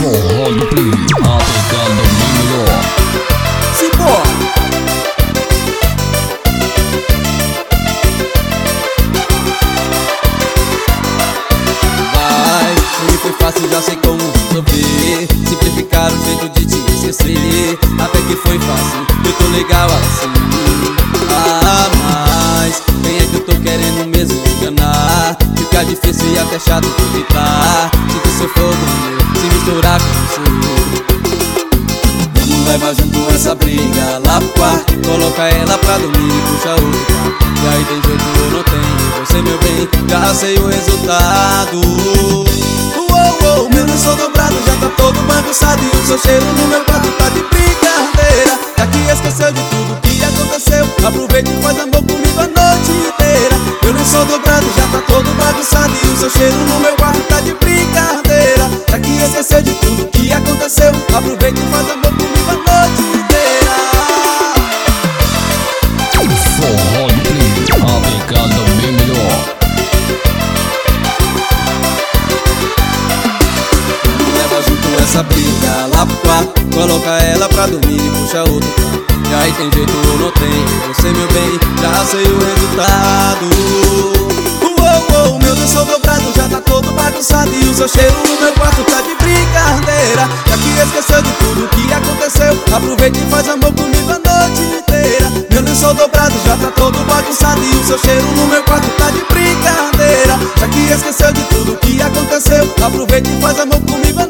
Forró do Play, aplicando bem melhor. Simbora! Vai, me foi fácil, já sei como resolver. Simplificar o jeito de te esquecer. Até que foi fácil, eu tô legal assim. Ah, mas quem é que eu tô querendo mesmo enganar? Fica difícil e até chato de evitar. Sinto seu fogo se misturar com o seu. Vamos levar junto essa briga lá pro quarto. Coloca ela pra dormir e puxa outra. E aí tem jeito eu não tenho. Você, meu bem, já sei o resultado. Meu lençol dobrado já tá todo bagunçado. E o seu cheiro no meu quarto tá de brincadeira. Já que esqueceu de tudo que aconteceu, aproveita e faz amor comigo a noite inteira. Meu lençol dobrado já tá todo bagunçado. E o seu cheiro no meu quarto tá de brincadeira. Já que esqueceu de tudo que aconteceu, aproveita e faz amor comigo a noite inteira. Forró do Play, aplicando bem melhor. Leva junto essa briga lá pro quarto. Coloca ela pra dormir e puxa outro quarto. E aí tem jeito ou não tem. Você, meu bem, já sei o resultado. Meu lençol dobrado já tá todo bagunçado. E o seu cheiro no meu quarto tá de brincadeira. Já que esqueceu de tudo que aconteceu, aproveita e faz amor comigo a noite inteira. Meu lençol dobrado já tá todo bagunçado. E o seu cheiro no meu quarto tá de brincadeira. Já que esqueceu de tudo que aconteceu, aproveita e faz amor comigo